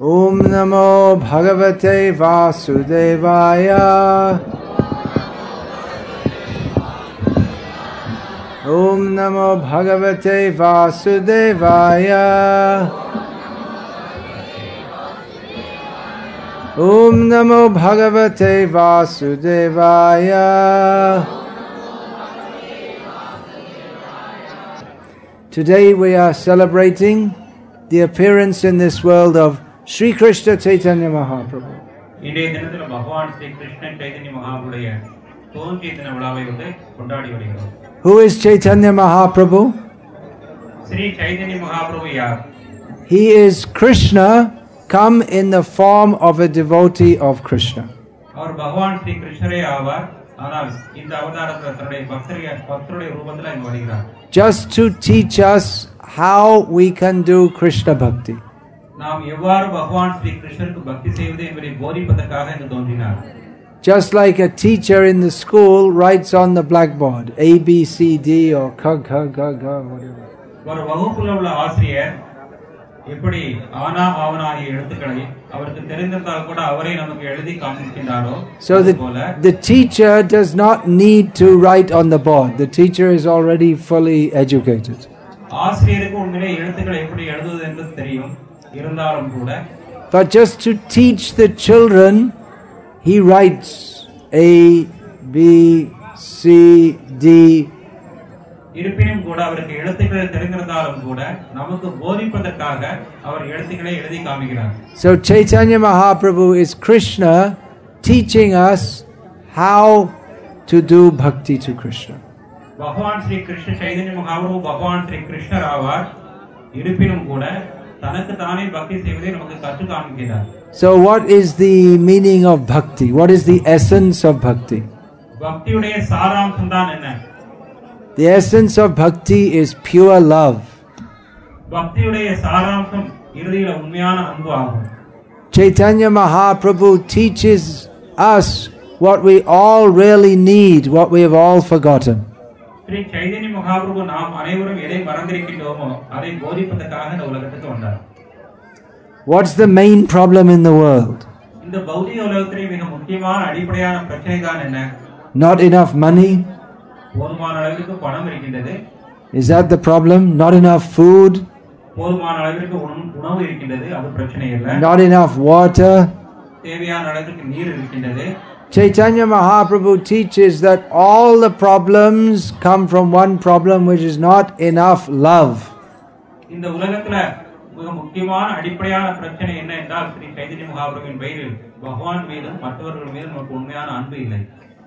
Om Namo Bhagavate Vasudevaya. Om Namo Bhagavate Vasudevaya. Om Namo Bhagavate Vasudevaya. Today we are celebrating the appearance in this world of Sri Krishna Chaitanya Mahaprabhu. Who is Chaitanya Mahaprabhu? Sri Chaitanya Mahaprabhu yaar? He is Krishna come in the form of a devotee of Krishna. Aur Bhagavan Sri Krishna re aavar, aanal indha avatarathala thannude bhaktarude roopathila inga varugiraar. Just to teach us how we can do Krishna bhakti. Naam evvaru Bhagavan Sri Krishnukku bhakti seyuvathu enbadai bodhipathakkaga ingu thonrinar. Just like a teacher in the school writes on the blackboard A, B, C, D or K, G, G, G, whatever. Oru vaguppula ulla aasiriyar எப்படி ஆனா ஆவனா ஆகிய எழுத்துக்களை அவருக்கு தெரிந்திருந்தால் கூட அவரே நமக்கு எழுதி காண்பிக்கின்றாரோ So the teacher does not need to write on the board. The teacher is already fully educated. ஆசிரியருக்கு உண்மையிலே எழுத்துக்களை எப்படி எழுதுவது என்று தெரியும் இருந்தாலும் கூட But just to teach the children he writes A, B, C, D. இருப்பினும் கூட அவருக்கு எழுத்துக்கள் தெரிந்திருந்தாலும் கூட நமக்கு போதிப்பதற்காக அவர் எழுத்துக்களை எழுதி காமிக்கிறார். So Chaitanya Mahaprabhu is Krishna teaching us how to do bhakti to Krishna. Bhagavan Sri Krishna Chaitanya Mahaprabhu Bhagavan Sri Krishna ஆவார். இருப்பினும் கூட தனக்கு தானே பக்தி செய்வதை நமக்கு கற்று காமிக்கிறார். So what is the meaning of bhakti? What is the essence of bhakti? பக்தியுடைய சாராம்சம் தான் என்ன? The essence of bhakti is pure love. பக்தியுடைய சாராம்சம் இறுதியில உண்மையான அன்பு ஆகும். Chaitanya Mahaprabhu teaches us what we all really need, what we have all forgotten. Sri Chaitanya Mahaprabhu நாம் அனைவரும் எதை மறந்திருக்கின்றோமோ அதை போதிப்பதற்காக இந்த உலகத்துக்கு வந்தார். What's the main problem in the world? இந்த பௌதிக உலகத்திலே மிக முக்கியமான அடிப்படையான பிரச்சனை தான் என்ன? Not enough money? போதுமான அளவிற்கு பணம் இருக்கின்றது. Is that the problem? Not enough food? போதுமான அளவிற்கு உணவு இருக்கின்றது, அது பிரச்சனை இல்ல. Not enough water? தேவையான அளவிற்கு நீர் இருக்கின்றது. Chaitanya Mahaprabhu teaches that all the problems come from one problem, which is not enough love. இந்த உலகத்துல மிக முக்கியமான அடிப்படையான பிரச்சனை என்ன என்றால் ஸ்ரீ சைதன்ய மகாபிரபுவின் பெயரில் பகவான் மீதும் மற்றவர்கள் மீதும் நமக்கு உண்மையான அன்பு இல்லை.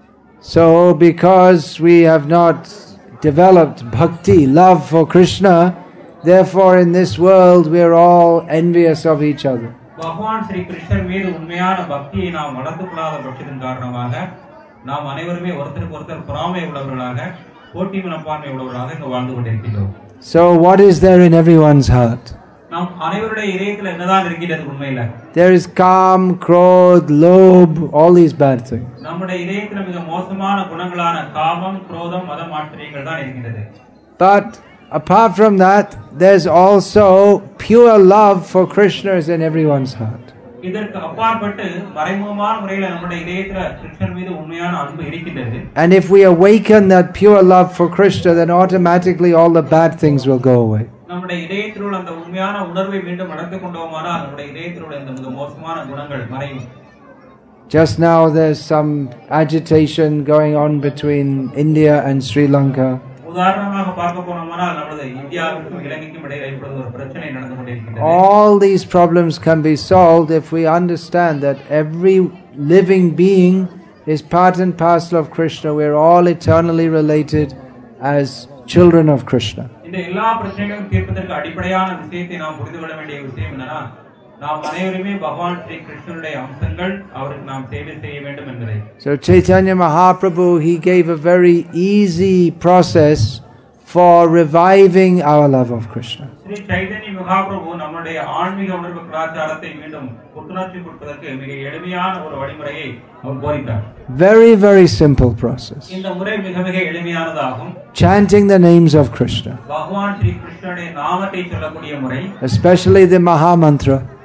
So because we have not developed bhakti, love for Krishna, therefore in this world we are all envious of each other. பகவான் ஸ்ரீ கிருஷ்ணர் மீது உண்மையான பக்தியை நாம் வளர்த்து கொள்ளாத பட்சத்தின் காரணமாக நாம் அனைவருமே ஒருத்தருக்கு ஒருத்தர் பொறாமை உள்ளவர்களாக போட்டி மனப்பான்மை உள்ளவர்களாக இங்கு வாழ்ந்து கொண்டிருக்கிறோம். So what is there in everyone's heart? நாம் அனைவருடைய இதயத்தில் என்னதான் இருக்கிறது உண்மையில? There is kam, krodh, lobh, all these bad things. நம்முடைய இதயத்தில் மிக மோசமான குணங்களான காமம், குரோதம், மதம் ஆச்சரியங்கள் தான் இருக்கிறது. But apart from that, there's also pure love for Krishna is in everyone's heart. இதற்கு அப்பாற்பட்டு மறைமுகமான முறையில் நம்முடைய இதயத்தில் கிருஷ்ணர் மீது உண்மையான அன்பு இருக்கிறது. And if we awaken that pure love for Krishna, then automatically all the bad things will go away. நம்முடைய இதயத்தில் உள்ள அந்த உண்மையான உணர்வை மீண்டும் வளர்த்து கொண்டோமானால் நம்முடைய இதயத்தில் உள்ள இந்த மிக மோசமான குணங்கள் மறையும். Just now there's some agitation going on between India and Sri Lanka. உதாரணமாக பார்க்க போனோமானால் நமது இந்தியாவுக்கும் இலங்கைக்கும் இடையில் ஏற்படுகிற ஒரு பிரச்சனை நடந்து கொண்டிருக்கிறது. All these problems can be solved if we understand that every living being is part and parcel of Krishna. We're all eternally related as children of Krishna. இந்த எல்லா பிரச்சனைகளையும் தீர்ப்பதற்கு அடிப்படையான விஷயத்தை நாம் புரிந்து கொள்ள வேண்டிய விஷயம் என்னன்னா நாம் அனைவருமே பகவான் ஸ்ரீ கிருஷ்ணனுடைய அம்சங்கள், அவருக்கு நாம் சேவை செய்ய வேண்டும் என்பதை. So Chaitanya Mahaprabhu, he gave a very easy process for reviving our love of Krishna. Sri Chaitanya Mahaprabhu நம்முடைய ஆன்மீக உணர்வு கலாச்சாரத்தை மீண்டும் புத்துணர்ச்சி கொடுப்பதற்கு மிக எளிமையான ஒரு வழிமுறையை அவர் போதித்தார். Very, very simple process. இந்த முறை மிக மிக எளிமையானதாகும். Chanting the names of Krishna. பகவான் ஸ்ரீ கிருஷ்ணனுடைய நாமத்தை சொல்லக்கூடிய முறை. Especially the Maha Mantra.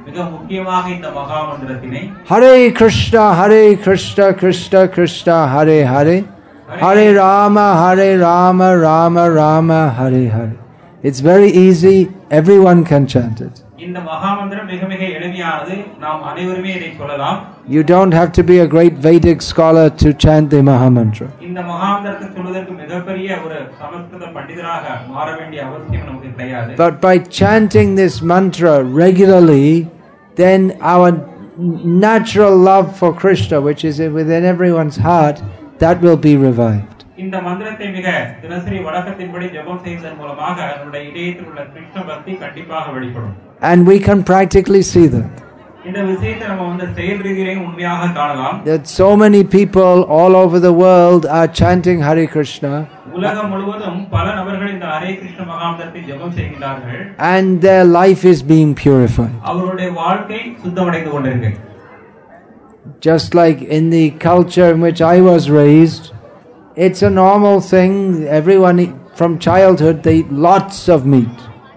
மிக முக்கியமாக இந்த மகா மந்திரத்தினை Hare Krishna Krishna Krishna Hare Hare Hare Rama Rama Rama Hare Hare. It's very easy, everyone can chant it. இந்த மகா மந்திரம் மிக மிக எளிமையானது, நாம் அனைவருமே இதை சொல்லலாம். You don't have to be a great Vedic scholar to chant the Maha Mantra. இந்த மகா மந்திரத்தை சொல்வதற்கு மிகப்பெரிய ஒரு சமஸ்கிருத பண்டிதராக மாற வேண்டிய அவசியம் நமக்கு கிடையாது. But by chanting this mantra regularly, then our natural love for Krishna, which is within everyone's heart, that will be revived. இந்த மந்திரத்தை மிக தினசரி வழக்கத்தின்படி ஜெபம் செய்வதன் மூலமாக நம்முடைய இதயத்தில் உள்ள கிருஷ்ண பக்தி கண்டிப்பாக வெளிப்படும். And we can practically see that. இந்த விஷயத்தை நம்ம செயல் ரீதியிலேயே உண்மையாக காணலாம். That so many people all over the world are chanting Hare Krishna. உலகம் முழுவதும் பல நபர்கள் இந்த ஹரே கிருஷ்ண மகாமந்திரத்தை ஜெபம் செய்கிறார்கள். And their life is being purified. அவருடைய வாழ்க்கை சுத்தமடைந்து கொண்டிருக்கு. Just like in the culture in which I was raised, it's a normal thing. Everyone from childhood they eat lots of meat.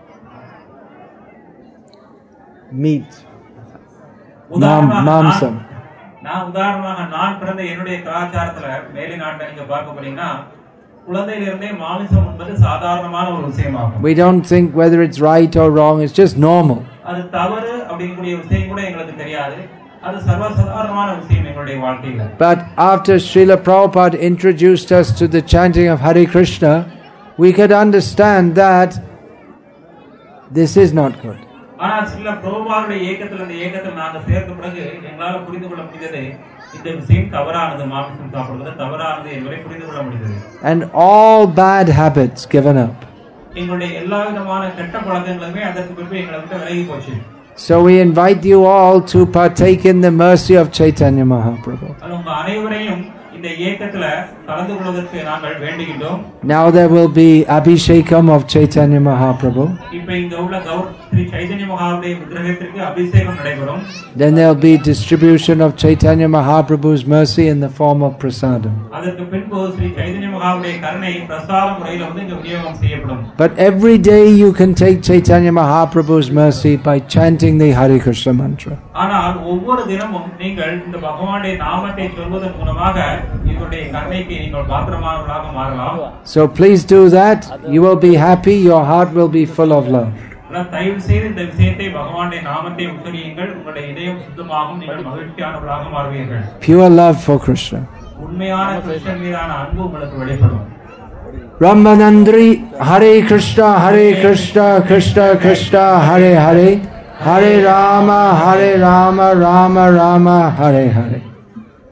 Mamsam. நான் உதாரணமாக நான் பிறந்த என்னுடைய கலாச்சாரத்துல மேலை நாட்டை நீங்க பார்க்க போனீங்கன்னா குழந்தையிலிருந்தே மாமிசம் என்பது சாதாரணமான ஒரு விஷயமாகும். We don't think whether it's right or wrong, it's just normal. அது தவறு அப்படிங்கக்கூடிய விஷயம் கூட எங்களுக்கு தெரியாது. அது சர்வசாதாரணமான விஷயம் எங்களுடைய வாழ்க்கையில. But after Srila Prabhupada introduced us to the chanting of Hare Krishna, we could understand that this is not good. ஆனால் ஸ்ரீல பிரபுபாதுடைய இயக்கத்தில் இந்த இயக்கத்தில் நாங்கள் சேர்ந்த பிறகு எங்களால் புரிந்து கொள்ள முடிந்தது இந்த விஷயம் தவறானது, மாமிசம் சாப்பிடுவது தவறானது என்பதை புரிந்து கொள்ள முடிந்தது. And all bad habits given up. எங்களுடைய எல்லா விதமான கெட்ட பழக்கங்களுமே அதற்கு பிறகு எங்களை விட்டு விலகி போச்சு. So we invite you all to partake in the mercy of Chaitanya Mahaprabhu. உங்க அனைவரையும் இந்த இயக்கத்துல கலந்து கொள்வதற்கு நாங்கள் வேண்டுகின்றோம். Now there will be Abhishekam of Chaitanya Mahaprabhu. இப்போ இங்க உள்ள ஸ்ரீ சைதன்ய மகாபிரபுடைய விக்கிரகத்திற்கு அபிஷேகம் நடைபெறும். Then there will be distribution of Chaitanya Mahaprabhu's mercy in the form of prasadam. அதற்கு பின்பு ஸ்ரீ சைதன்ய மகாபிரபுடைய கருணை பிரசாத முறையில் இங்க விநியோகம் செய்யப்படும். But every day you can take Chaitanya Mahaprabhu's mercy by chanting the Hare Krishna mantra. ஆனால் ஒவ்வொரு தினமும் நீங்கள் இந்த பகவானுடைய நாமத்தை சொல்வதன் மூலமாக இவருடைய கருணைக்கு நீங்கள் பாத்திரமானவர்களாக மாறலாம். So please do that. You will be happy. Your heart will be full of love. தயவு செய்து இந்த விஷயத்தை பகவானுடைய நாமத்தை உச்சரியுங்கள். உங்களுடைய இதயம் சுத்தமாகும். நீங்கள் மகிழ்ச்சியானவர்களாக மாறுவீர்கள். Pure love for Krishna. உண்மையான கிருஷ்ணன் மீதான அன்பு உங்களுக்கு வெளிப்படும். Ramanandri Hare Krishna Krishna Krishna Hare Hare Hare Rama Rama Rama Hare Hare.